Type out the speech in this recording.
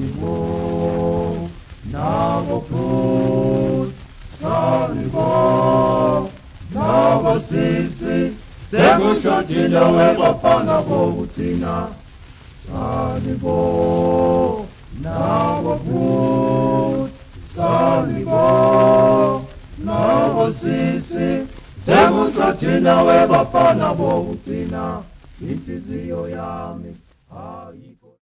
Salibo, nabo futhi, salibo, nabo sisi, sekushotshile webafana bokuthina. Salibo, nabo futhi, salibo, nabo sisi, sekushotshile webafana bokuthina. Inhliziyo yami